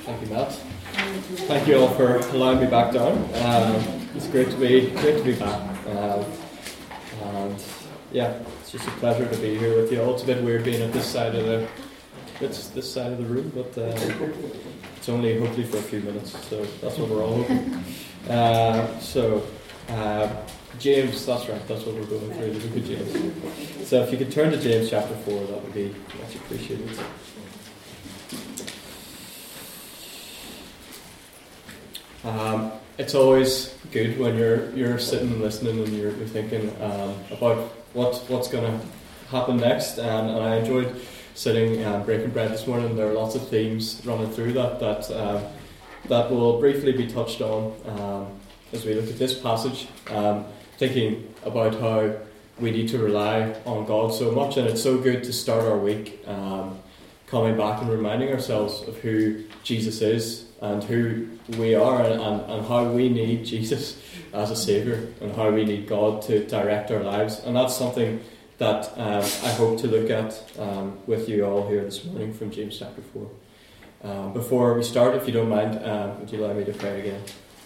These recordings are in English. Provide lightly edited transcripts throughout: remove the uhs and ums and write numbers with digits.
Thank you, Matt. Thank you all for allowing me back down. It's great to be back. And yeah, it's just a pleasure to be here with you all. It's a bit weird being at this side of the room, but it's only hopefully for a few minutes, so that's what we're all hoping. James, that's right, that's what we're going through, the book of James. So if you could turn to James chapter 4, that would be much appreciated. It's always good when you're sitting and listening and you're thinking about what's going to happen next, and I enjoyed sitting and breaking bread this morning. There are lots of themes running through that will briefly be touched on as we look at this passage, thinking about how we need to rely on God so much, and it's so good to start our week coming back and reminding ourselves of who Jesus is and who we are, and how we need Jesus as a Saviour, and how we need God to direct our lives. And that's something that I hope to look at with you all here this morning from James chapter 4. Before we start, if you don't mind, would you allow me to pray again?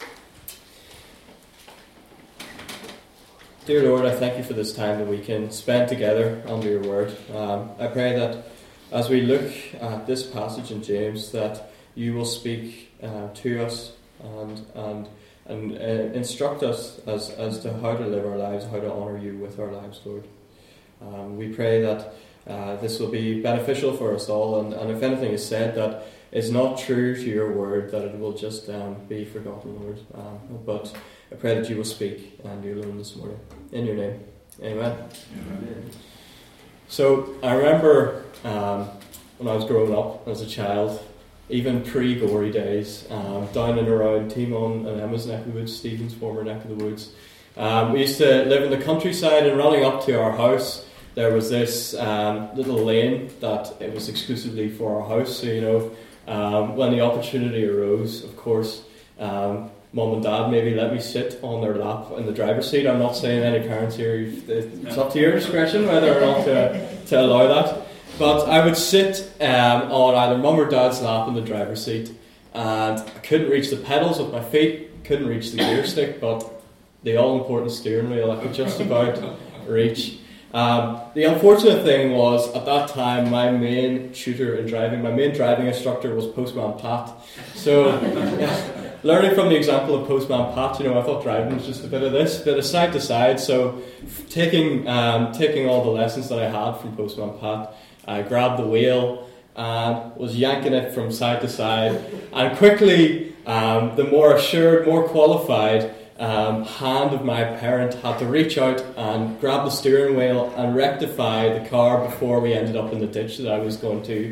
Dear Lord, I thank you for this time that we can spend together under your word. I pray that as we look at this passage in James, that you will speak to us and instruct us as to how to live our lives, how to honour you with our lives, Lord. We pray that this will be beneficial for us all, and if anything is said that is not true to your word, that it will just be forgotten, Lord. But I pray that you will speak, and you alone this morning. In your name. Amen. Amen. So I remember when I was growing up as a child, even pre-Gory days, down and around Timon and Emma's neck of the woods, Stephen's former neck of the woods. We used to live in the countryside, and running up to our house, there was this little lane that it was exclusively for our house. So, when the opportunity arose, of course, Mum and Dad maybe let me sit on their lap in the driver's seat. I'm not saying any parents here, it's up to your discretion whether or not to allow that. But I would sit on either Mum or Dad's lap in the driver's seat, and I couldn't reach the pedals with my feet, couldn't reach the gear stick, but the all-important steering wheel I could just about reach. The unfortunate thing was, at that time, my main tutor in driving, my main driving instructor was Postman Pat. So, learning from the example of Postman Pat, I thought driving was just a bit of this, bit of side to side. So, taking all the lessons that I had from Postman Pat, I grabbed the wheel and was yanking it from side to side. And quickly, the more assured, more qualified hand of my parent had to reach out and grab the steering wheel and rectify the car before we ended up in the ditch that I was going to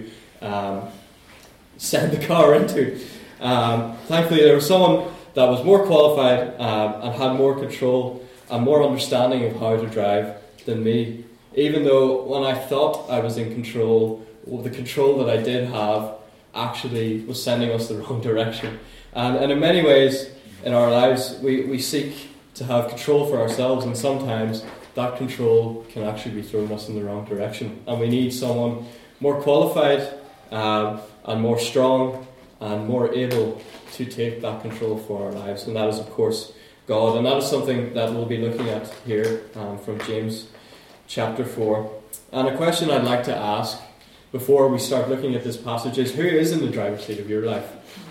send the car into. Thankfully, there was someone that was more qualified and had more control and more understanding of how to drive than me. Even though when I thought I was in control, the control that I did have actually was sending us the wrong direction. And in many ways in our lives, we seek to have control for ourselves, and sometimes that control can actually be throwing us in the wrong direction. And we need someone more qualified and more strong and more able to take that control for our lives. And that is, of course, God. And that is something that we'll be looking at here from James chapter 4. And a question I'd like to ask before we start looking at this passage is, who is in the driver's seat of your life?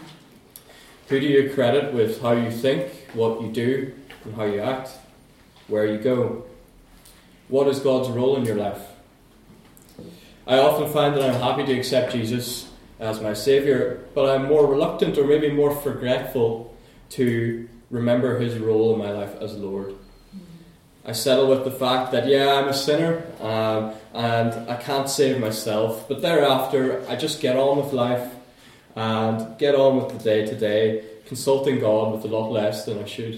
Who do you credit with how you think, what you do, and how you act, where you go? What is God's role in your life? I often find that I'm happy to accept Jesus as my Saviour, but I'm more reluctant, or maybe more forgetful, to remember his role in my life as Lord. I settle with the fact that, I'm a sinner, and I can't save myself, but thereafter I just get on with life and get on with the day-to-day, consulting God with a lot less than I should.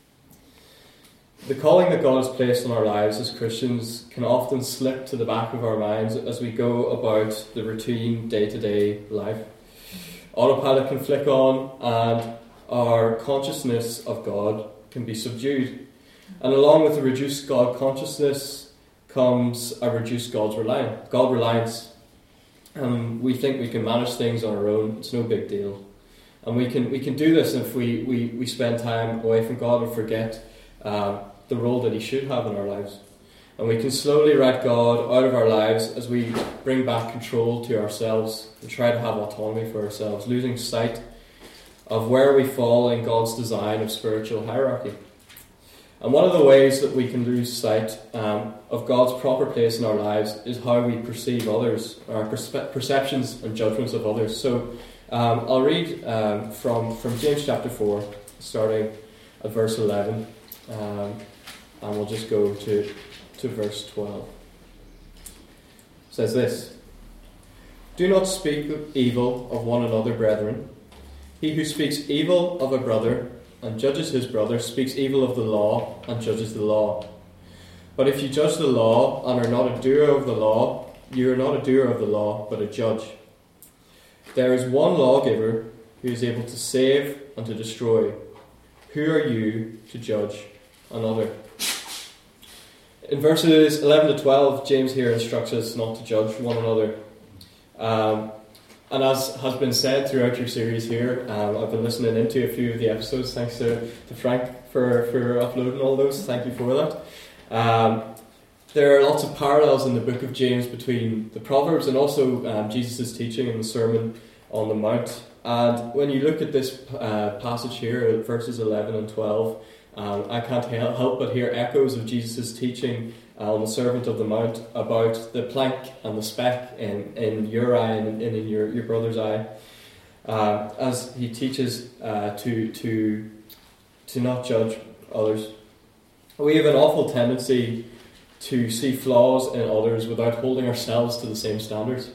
The calling that God has placed on our lives as Christians can often slip to the back of our minds as we go about the routine day-to-day life. Autopilot can flick on, and our consciousness of God can be subdued. And along with the reduced God consciousness comes a reduced God reliance. We think we can manage things on our own. It's no big deal. And we can do this if we spend time away from God and forget the role that He should have in our lives. And we can slowly write God out of our lives as we bring back control to ourselves and try to have autonomy for ourselves, losing sight of where we fall in God's design of spiritual hierarchy. And one of the ways that we can lose sight of God's proper place in our lives is how we perceive others, our perceptions and judgments of others. So I'll read from James chapter 4, starting at verse 11, and we'll just go to verse 12. It says this: "Do not speak evil of one another, brethren. He who speaks evil of a brother and judges his brother speaks evil of the law and judges the law. But if you judge the law and are not a doer of the law, you are not a doer of the law, but a judge. There is one lawgiver who is able to save and to destroy. Who are you to judge another?" In verses 11 to 12, James here instructs us not to judge one another. And as has been said throughout your series here, I've been listening into a few of the episodes, thanks to Frank for uploading all those. Thank you for that. There are lots of parallels in the book of James between the Proverbs and also Jesus' teaching in the Sermon on the Mount. And when you look at this passage here, verses 11 and 12, I can't help but hear echoes of Jesus' teaching on the Sermon on the Mount about the plank and the speck in your eye and in your brother's eye, as he teaches to not judge others. We have an awful tendency to see flaws in others without holding ourselves to the same standards.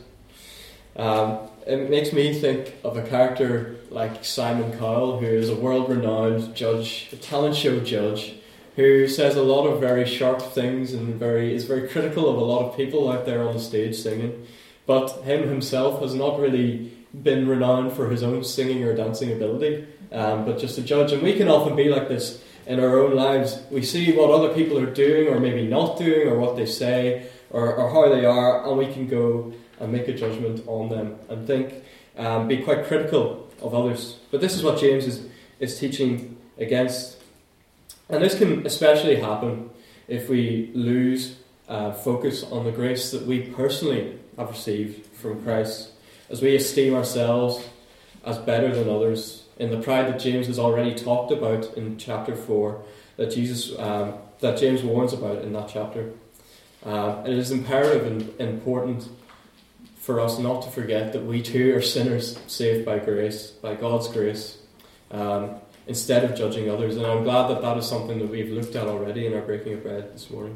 It makes me think of a character like Simon Cowell, who is a world-renowned judge, a talent show judge, who says a lot of very sharp things and is very critical of a lot of people out there on the stage singing. But him himself has not really been renowned for his own singing or dancing ability, but just a judge. And we can often be like this in our own lives. We see what other people are doing or maybe not doing, or what they say or how they are, and we can go and make a judgment on them and be quite critical of others. But this is what James is teaching against. And this can especially happen if we lose focus on the grace that we personally have received from Christ, as we esteem ourselves as better than others, in the pride that James has already talked about in chapter 4, that James warns about in that chapter. It is imperative and important for us not to forget that we too are sinners saved by grace, by God's grace, instead of judging others. And I'm glad that is something that we've looked at already in our breaking of bread this morning.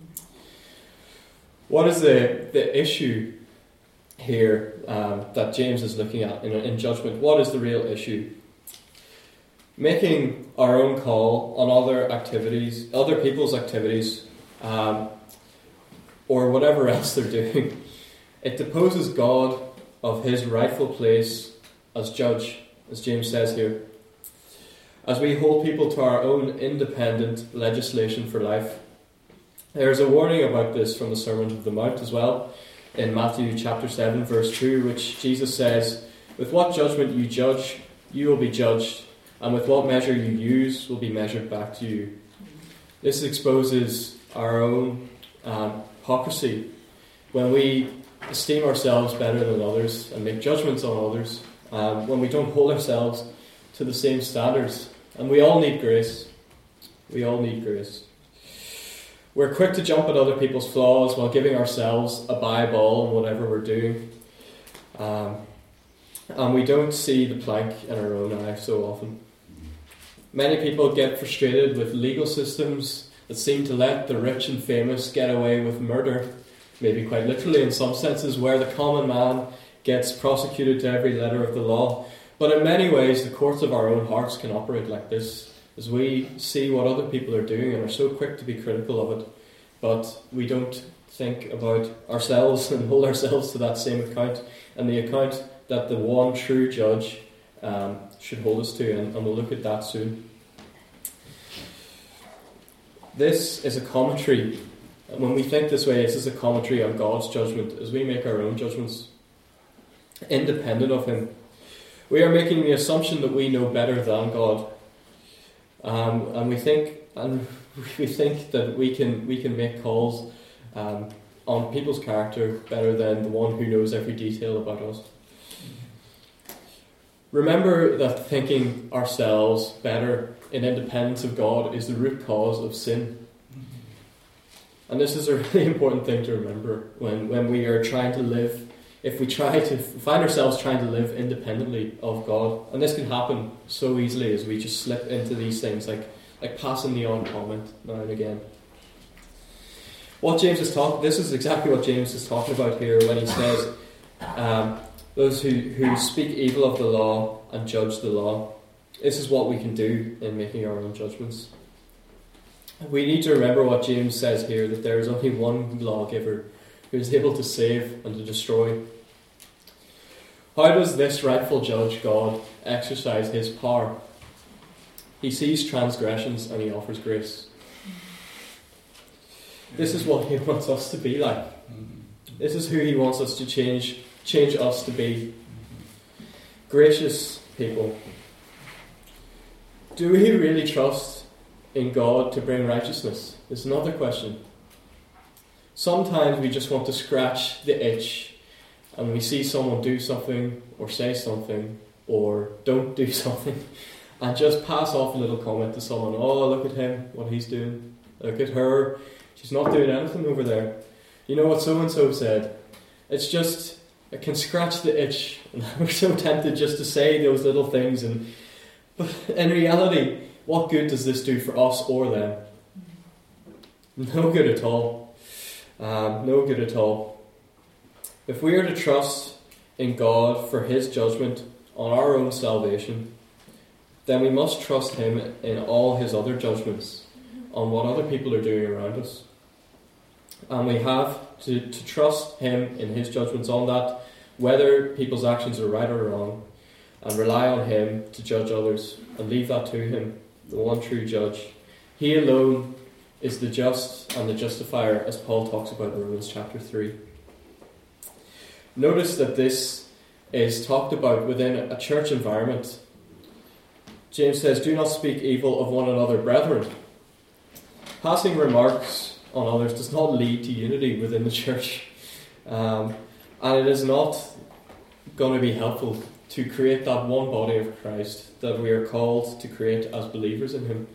What is the issue here that James is looking at in judgment? What is the real issue? Making our own call on other people's activities, or whatever else they're doing, it deposes God of his rightful place as judge, as James says here. As we hold people to our own independent legislation for life. There's a warning about this from the Sermon on the Mount as well, in Matthew chapter 7 verse 2, which Jesus says, "With what judgment you judge, you will be judged, and with what measure you use will be measured back to you." This exposes our own hypocrisy when we esteem ourselves better than others and make judgments on others, when we don't hold ourselves to the same standards. And we all need grace. We all need grace. We're quick to jump at other people's flaws while giving ourselves a ball in whatever we're doing. And we don't see the plank in our own eye so often. Many people get frustrated with legal systems that seem to let the rich and famous get away with murder, maybe quite literally in some senses, where the common man gets prosecuted to every letter of the law. But in many ways, the courts of our own hearts can operate like this, as we see what other people are doing and are so quick to be critical of it, but we don't think about ourselves and hold ourselves to that same account, and the account that the one true judge should hold us to, and we'll look at that soon. This is a commentary. When we think this way, this is a commentary on God's judgment as we make our own judgments, independent of him. We are making the assumption that we know better than God, and we think that we can make calls on people's character better than the one who knows every detail about us. Remember that thinking ourselves better in independence of God is the root cause of sin. And this is a really important thing to remember when we are trying to live. If we try to find ourselves trying to live independently of God, and this can happen so easily as we just slip into these things like passing the on comment now and again. This is exactly what James is talking about here when he says, those who speak evil of the law and judge the law. This is what we can do in making our own judgments. We need to remember what James says here, that there is only one lawgiver who is able to save and to destroy. How does this rightful judge, God, exercise his power? He sees transgressions and he offers grace. This is what he wants us to be like. This is who he wants us to change us to be. Gracious people. Do we really trust in God to bring righteousness? It's another question. Sometimes we just want to scratch the itch and we see someone do something or say something or don't do something and just pass off a little comment to someone. Oh, look at him, what he's doing. Look at her, she's not doing anything over there. You know what so-and-so said? It's just, it can scratch the itch. And we're so tempted just to say those little things. But in reality, what good does this do for us or them? No good at all. No good at all. If we are to trust in God for his judgment on our own salvation, then we must trust him in all his other judgments on what other people are doing around us. And we have to trust him in his judgments on that, whether people's actions are right or wrong, and rely on him to judge others and leave that to him, the one true judge. He alone is the just and the justifier, as Paul talks about in Romans chapter 3. Notice that this is talked about within a church environment. James says, "Do not speak evil of one another, brethren." Passing remarks on others does not lead to unity within the church. And it is not going to be helpful to create that one body of Christ that we are called to create as believers in him.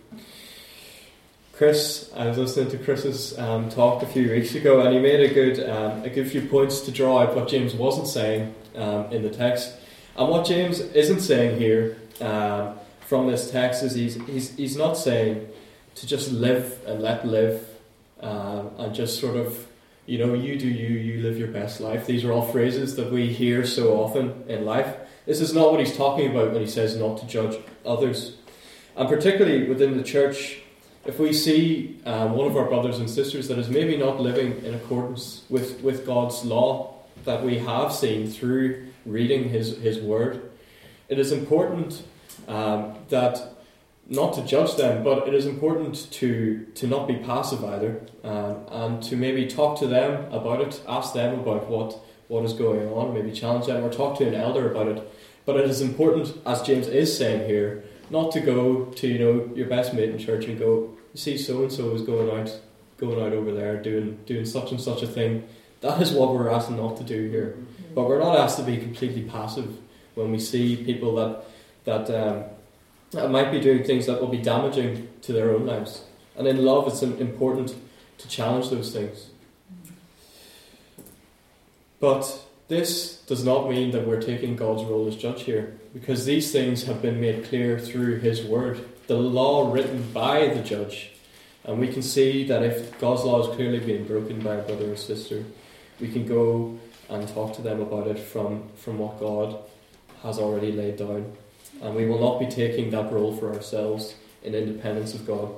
I was listening to Chris's talk a few weeks ago, and he made a good few points to draw out what James wasn't saying in the text. And what James isn't saying here from this text is he's not saying to just live and let live and just sort of, you do you live your best life. These are all phrases that we hear so often in life. This is not what he's talking about when he says not to judge others. And particularly within the church, if we see one of our brothers and sisters that is maybe not living in accordance with God's law that we have seen through reading his word, it is important that not to judge them, but it is important to not be passive either, and to maybe talk to them about it, ask them about what is going on, maybe challenge them or talk to an elder about it. But it is important, as James is saying here, not to go to your best mate in church and go, you see, so and so is going out over there doing such and such a thing. That is what we're asked not to do here. But we're not asked to be completely passive when we see people that might be doing things that will be damaging to their own lives. And in love, it's important to challenge those things. But this does not mean that we're taking God's role as judge here, because these things have been made clear through his word, the law written by the judge. And we can see that if God's law is clearly being broken by a brother or sister, we can go and talk to them about it from what God has already laid down. And we will not be taking that role for ourselves in independence of God.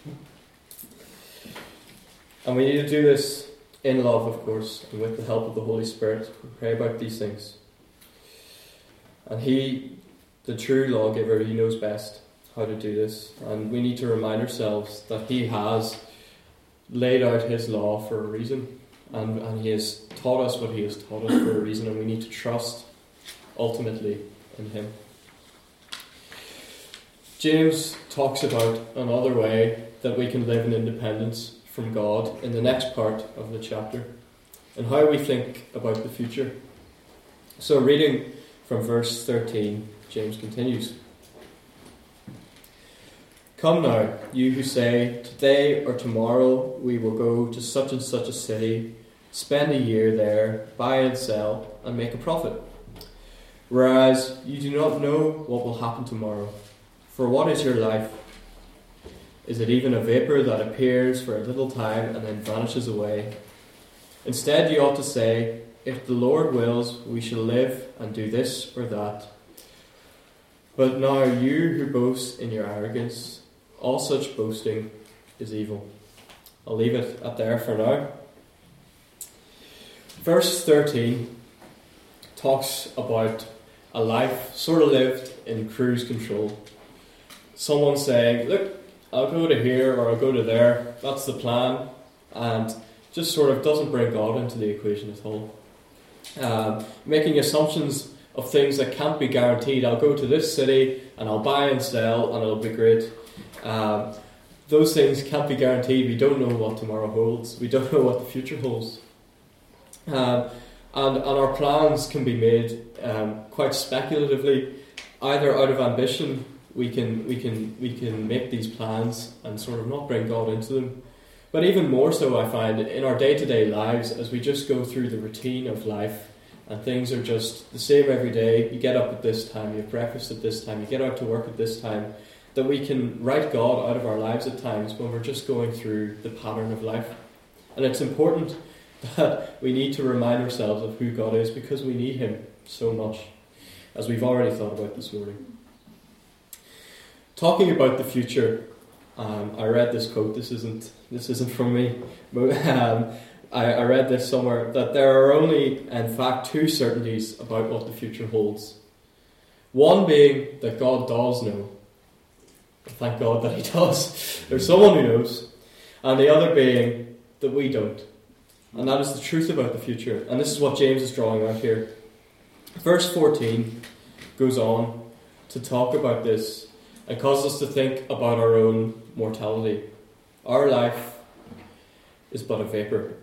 And we need to do this in love, of course, and with the help of the Holy Spirit. We pray about these things. And he, the true lawgiver, he knows best how to do this. And we need to remind ourselves that he has laid out his law for a reason. And he has taught us what he has taught us for a reason. And we need to trust ultimately in Him. James talks about another way that we can live in independence from God in the next part of the chapter, and how we think about the future. So reading from verse 13, James continues. Come now, you who say, today or tomorrow we will go to such and such a city, spend a year there, buy and sell, and make a profit. Whereas you do not know what will happen tomorrow. For what is your life? Is it even a vapour that appears for a little time and then vanishes away? Instead, you ought to say, if the Lord wills, we shall live and do this or that. But now you who boast in your arrogance, all such boasting is evil. I'll leave it at there for now. Verse 13 talks about a life sort of lived in cruise control. Someone saying, look, I'll go to here or I'll go to there, that's the plan, and just sort of doesn't bring God into the equation at all. Making assumptions of things that can't be guaranteed. I'll go to this city and I'll buy and sell and it'll be great. Those things can't be guaranteed. We don't know what tomorrow holds. We don't know what the future holds. And our plans can be made quite speculatively, either out of ambition. We can make these plans and sort of not bring God into them. But even more so, I find, in our day-to-day lives, as we just go through the routine of life, and things are just the same every day. You get up at this time, you have breakfast at this time, you get out to work at this time, that we can write God out of our lives at times when we're just going through the pattern of life. And it's important that we need to remind ourselves of who God is, because we need Him so much, as we've already thought about this morning. Talking about the future, I read this quote. This isn't from me, but I read this somewhere, that there are only, in fact, two certainties about what the future holds. One being that God does know. Thank God that He does. There's someone who knows. And the other being that we don't. And that is the truth about the future. And this is what James is drawing out here. Verse 14 goes on to talk about this and causes us to think about our own mortality. Our life is but a vapour.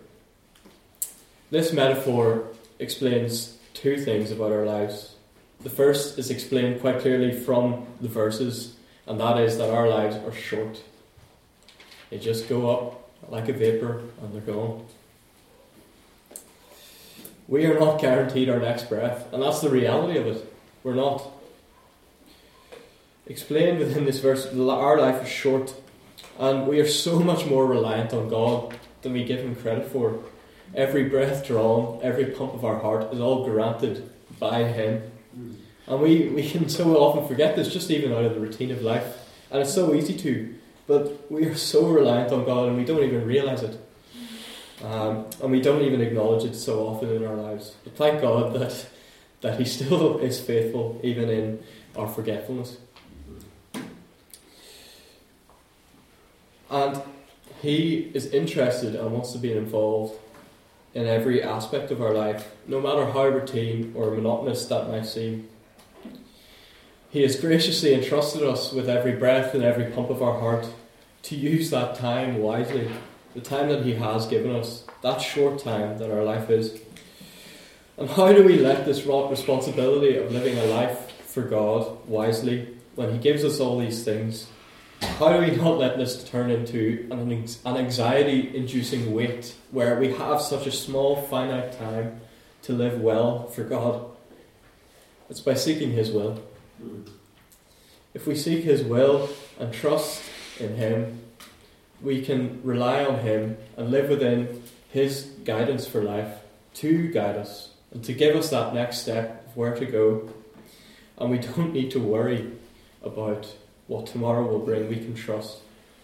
This metaphor explains two things about our lives. The first is explained quite clearly from the verses, and that is that our lives are short. They just go up like a vapour and they're gone. We are not guaranteed our next breath, and that's the reality of it. We're not. Explained within this verse, our life is short, and we are so much more reliant on God than we give Him credit for. Every breath drawn, every pump of our heart is all granted by Him. And we can so often forget this, just even out of the routine of life. And it's so easy to, but we are so reliant on God and we don't even realise it. And we don't even acknowledge it so often in our lives. But thank God that He still is faithful, even in our forgetfulness. And He is interested and wants to be involved in every aspect of our life, no matter how routine or monotonous that might seem. He has graciously entrusted us with every breath and every pump of our heart to use that time wisely, the time that He has given us, that short time that our life is. And how do we let this responsibility of living a life for God wisely, when He gives us all these things, how do we not let this turn into an anxiety-inducing weight, where we have such a small, finite time to live well for God? It's by seeking His will. If we seek His will and trust in Him, we can rely on Him and live within His guidance for life to guide us and to give us that next step of where to go. And we don't need to worry about what tomorrow will bring. We can trust.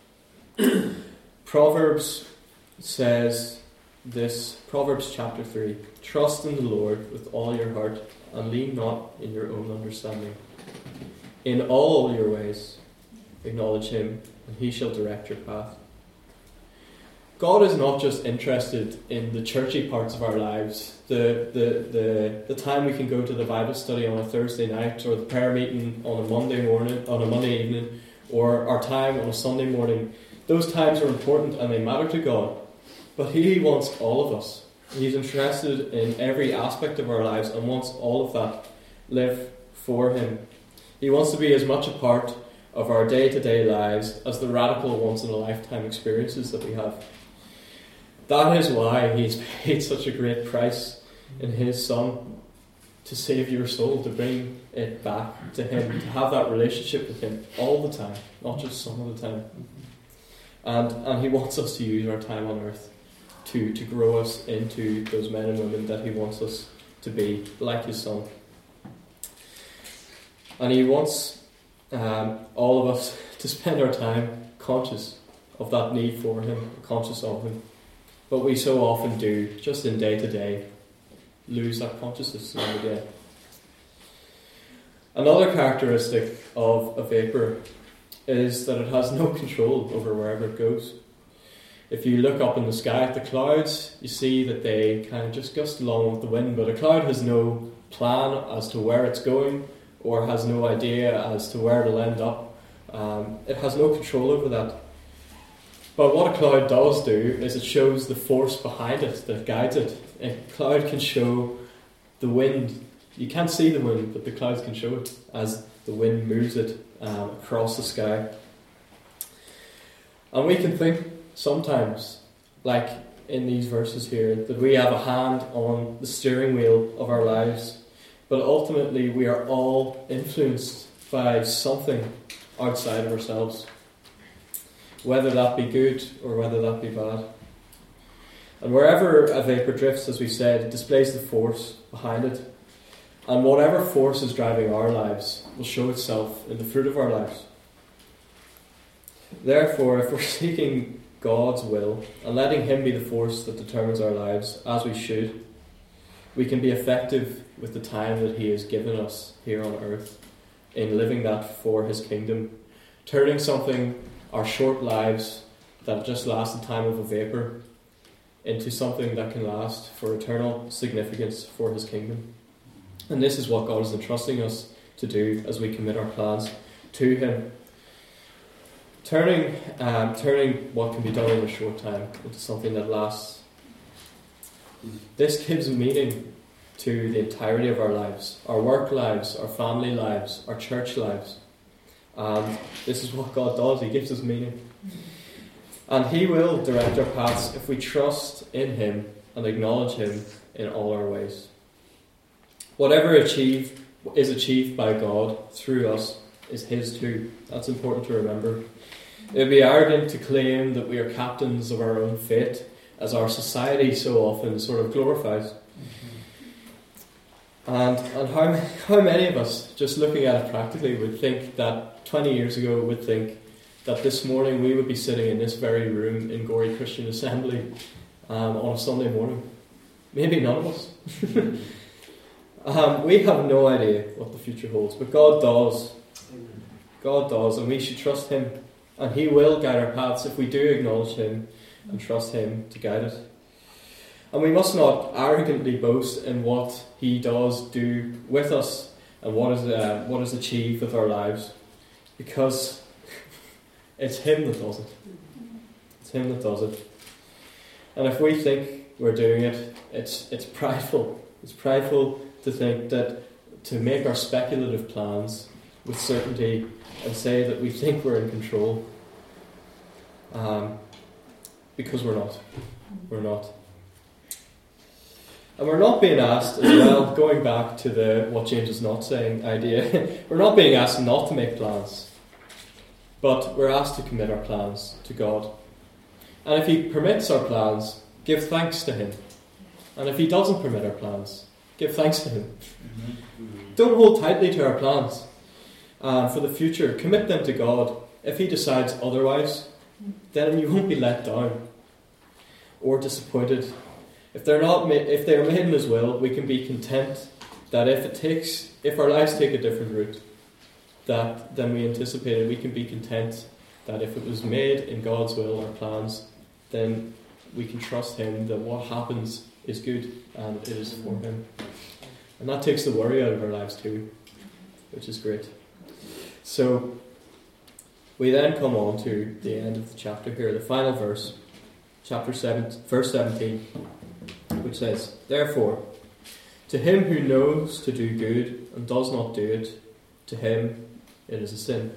Proverbs says this, Proverbs chapter 3, trust in the Lord with all your heart and lean not in your own understanding. In all your ways acknowledge Him and He shall direct your path. God is not just interested in the churchy parts of our lives, the time we can go to the Bible study on a Thursday night, or the prayer meeting on a Monday evening, or our time on a Sunday morning. Those times are important and they matter to God. But He wants all of us. He's interested in every aspect of our lives and wants all of that live for Him. He wants to be as much a part of our day-to-day lives as the radical once-in-a-lifetime experiences that we have. That is why He's paid such a great price in His Son to save your soul, to bring it back to Him, to have that relationship with Him all the time, not just some of the time. And He wants us to use our time on earth to grow us into those men and women that He wants us to be, like His Son. And He wants all of us to spend our time conscious of that need for Him, conscious of Him. But we so often do, just in day to day, lose that consciousness now and again. Another characteristic of a vapour is that it has no control over wherever it goes. If you look up in the sky at the clouds, you see that they kind of just gust along with the wind, but a cloud has no plan as to where it's going, or has no idea as to where it'll end up. It has no control over that. But what a cloud does do is it shows the force behind it that guides it. A cloud can show the wind. You can't see the wind, but the clouds can show it as the wind moves it across the sky. And we can think sometimes, like in these verses here, that we have a hand on the steering wheel of our lives, but ultimately we are all influenced by something outside of ourselves, whether that be good or whether that be bad. And wherever a vapour drifts, as we said, it displays the force behind it. And whatever force is driving our lives will show itself in the fruit of our lives. Therefore, if we're seeking God's will and letting Him be the force that determines our lives, as we should, we can be effective with the time that He has given us here on earth in living that for His kingdom, turning something, our short lives that just last the time of a vapour, into something that can last for eternal significance for His kingdom. And this is what God is entrusting us to do as we commit our plans to Him. Turning what can be done in a short time into something that lasts. This gives meaning to the entirety of our lives, our work lives, our family lives, our church lives. And this is what God does. He gives us meaning. And He will direct our paths if we trust in Him and acknowledge Him in all our ways. Whatever is achieved by God through us is His too. That's important to remember. It would be arrogant to claim that we are captains of our own fate, as our society so often sort of glorifies. And how many of us, just looking at it practically, would think that 20 years ago would think that this morning we would be sitting in this very room in Gorey Christian Assembly on a Sunday morning? Maybe none of us. We have no idea what the future holds, but God does. God does, and we should trust Him. And He will guide our paths if we do acknowledge Him and trust Him to guide it. And we must not arrogantly boast in what He does do with us and what is achieved with our lives, because it's Him that does it. It's Him that does it. And if we think we're doing it, it's prideful. It's prideful to think that, to make our speculative plans with certainty and say that we think we're in control, because we're not. We're not. And we're not being asked as well, going back to the what James is not saying idea, we're not being asked not to make plans, but we're asked to commit our plans to God. And if He permits our plans, give thanks to Him. And if He doesn't permit our plans, give thanks to Him. Don't hold tightly to our plans for the future. Commit them to God. If He decides otherwise, then you won't be let down or disappointed. If they are made in His will, we can be content that if our lives take a different route than we anticipated, we can be content that if it was made in God's will, our plans, then we can trust him that what happens is good and it is for him. And that takes the worry out of our lives too, which is great. So we then come on to the end of the chapter here, the final verse, chapter 7, verse 17, which says, "Therefore, to him who knows to do good and does not do it, to him it is a sin."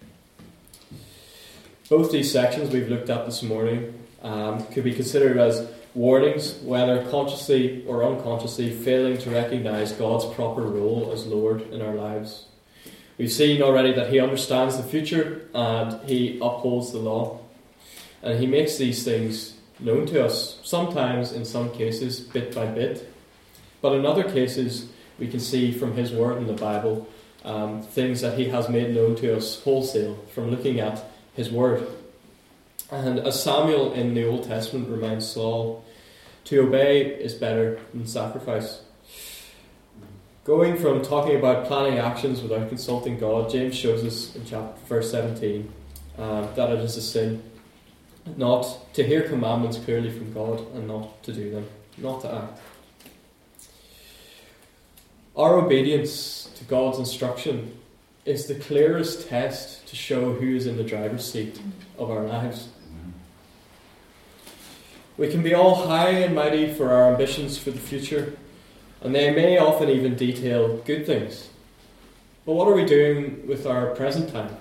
Both these sections we've looked at this morning could be considered as warnings, whether consciously or unconsciously, failing to recognise God's proper role as Lord in our lives. We've seen already that he understands the future and he upholds the law. And he makes these things known to us, sometimes in some cases bit by bit. But in other cases we can see from his word in the Bible things that he has made known to us wholesale from looking at his word. And as Samuel in the Old Testament reminds Saul, to obey is better than sacrifice. Going from talking about planning actions without consulting God, James shows us in verse 17 that it is a sin not to hear commandments clearly from God and not to do them, not to act. Our obedience to God's instruction is the clearest test to show who is in the driver's seat of our lives. We can be all high and mighty for our ambitions for the future, and they may often even detail good things. But what are we doing with our present time?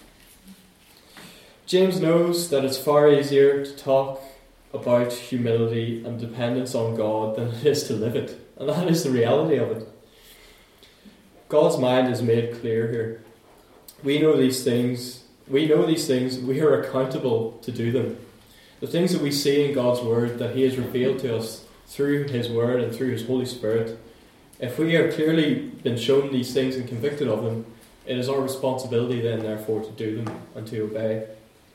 James knows that it's far easier to talk about humility and dependence on God than it is to live it, and that is the reality of it. God's mind is made clear here. We know these things. We are accountable to do them. The things that we see in God's Word that he has revealed to us through his Word and through his Holy Spirit, if we have clearly been shown these things and convicted of them, it is our responsibility then therefore to do them and to obey.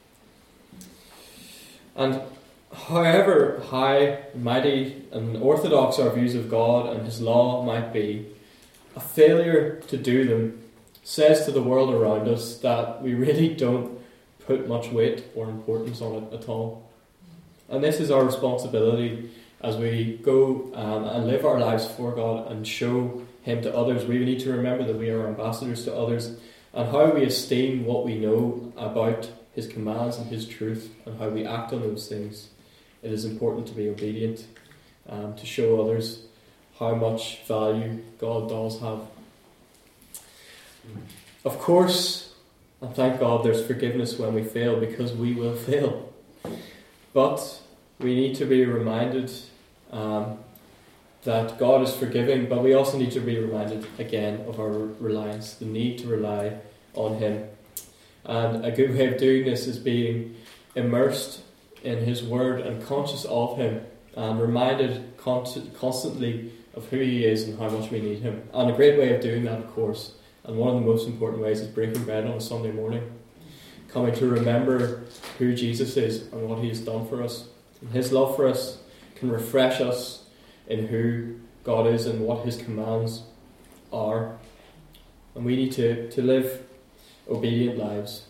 And however high, mighty and orthodox our views of God and his law might be, a failure to do them says to the world around us that we really don't put much weight or importance on it at all. And this is our responsibility as we go and live our lives for God and show him to others. We need to remember that we are ambassadors to others, and how we esteem what we know about his commands and his truth and how we act on those things. It is important to be obedient, to show others how much value God does have. Of course, and thank God, there's forgiveness when we fail, because we will fail. But we need to be reminded that God is forgiving, but we also need to be reminded again of our reliance, the need to rely on him. And a good way of doing this is being immersed in his word and conscious of him, and reminded constantly of who he is and how much we need him. And a great way of doing that, of course, and one of the most important ways, is breaking bread on a Sunday morning, coming to remember who Jesus is and what he has done for us. And his love for us can refresh us in who God is and what his commands are. And we need to live obedient lives.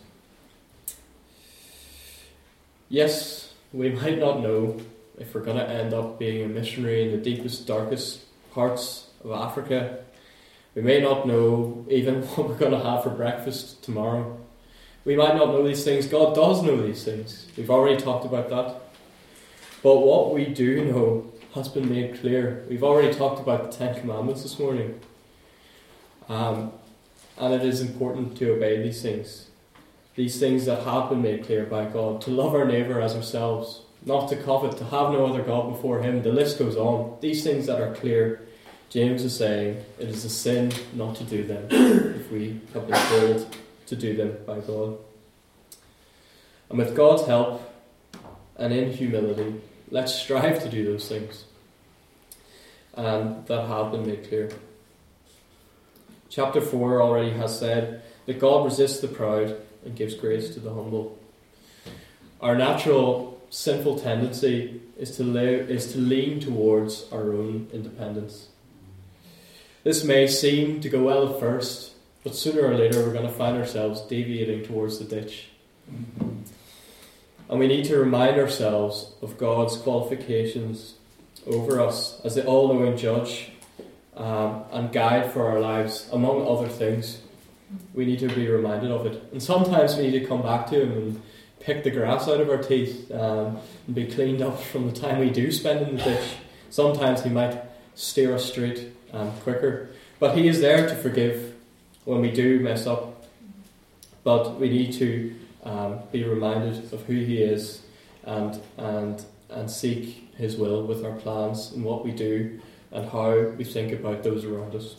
Yes, we might not know if we're going to end up being a missionary in the deepest, darkest parts of Africa. We may not know even what we're going to have for breakfast tomorrow. We might not know these things. God does know these things. We've already talked about that. But what we do know has been made clear. We've already talked about the Ten Commandments this morning. And it is important to obey these things. These things that have been made clear by God. To love our neighbour as ourselves. Not to covet. To have no other God before him. The list goes on. These things that are clear. James is saying it is a sin not to do them if we have been told to do them by God. And with God's help and in humility, let's strive to do those things. And that have been made clear. Chapter 4 already has said that God resists the proud and gives grace to the humble. Our natural sinful tendency is to lean towards our own independence. This may seem to go well at first, but sooner or later we're going to find ourselves deviating towards the ditch. And we need to remind ourselves of God's qualifications over us as the all-knowing judge and guide for our lives, among other things. We need to be reminded of it. And sometimes we need to come back to Him and pick the grass out of our teeth and be cleaned up from the time we do spend in the ditch. Sometimes He might steer us straight quicker. But He is there to forgive when we do mess up. But we need to be reminded of who He is and seek His will with our plans and what we do and how we think about those around us.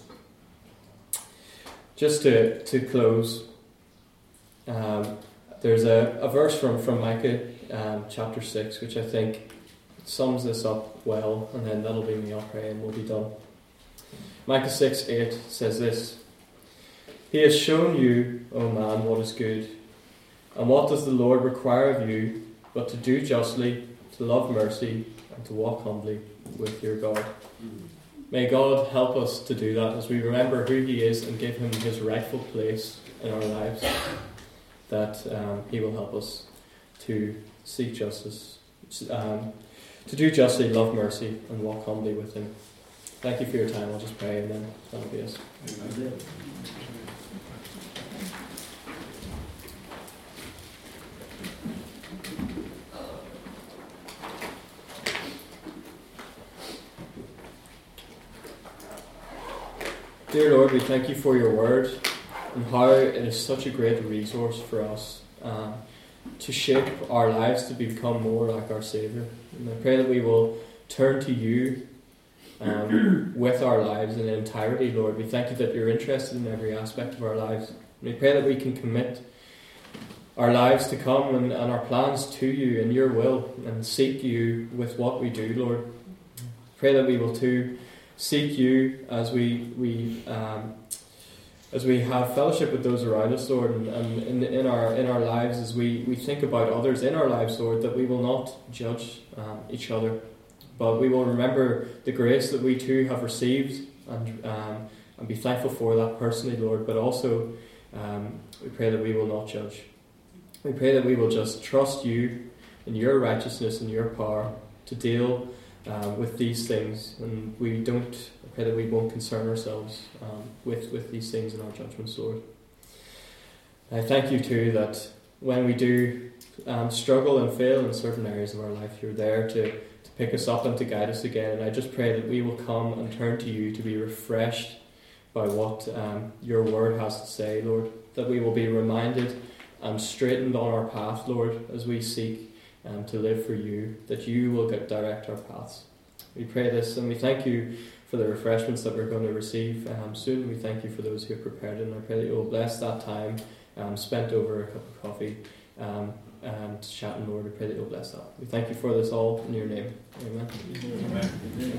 Just to close, there's a verse from Micah chapter 6, which I think sums this up well, and then that'll be me, I'll pray and we'll be done. Micah 6:8 says this: He has shown you, O man, what is good. And what does the Lord require of you but to do justly, to love mercy, and to walk humbly with your God? May God help us to do that as we remember who He is and give Him His rightful place in our lives, that He will help us to seek justice, to do justly, love mercy, and walk humbly with Him. Thank you for your time. I'll just pray and then that'll be us. Amen. Dear Lord, we thank You for Your word and how it is such a great resource for us to shape our lives to become more like our Saviour. And I pray that we will turn to You with our lives in entirety, Lord. We thank You that You're interested in every aspect of our lives. And we pray that we can commit our lives to come and our plans to You and Your will and seek You with what we do, Lord. Pray that we will too seek You as we have fellowship with those around us, Lord, and in our lives as we think about others in our lives, Lord, that we will not judge each other, but we will remember the grace that we too have received and be thankful for that personally, Lord. But also we pray that we will not judge. We pray that we will just trust You in Your righteousness and Your power to deal with these things, and I pray that we won't concern ourselves with these things in our judgments, Lord. I thank You too that when we do struggle and fail in certain areas of our life, You're there to pick us up and to guide us again. And I just pray that we will come and turn to You to be refreshed by what Your word has to say, Lord, that we will be reminded and straightened on our path, Lord, as we seek to live for You, that You will direct our paths. We pray this and we thank You for the refreshments that we're going to receive soon. We thank You for those who have prepared it, and I pray that You will bless that time spent over a cup of coffee and chatting, Lord. We pray that You'll bless that. We thank You for this all in Your name. Amen. Amen.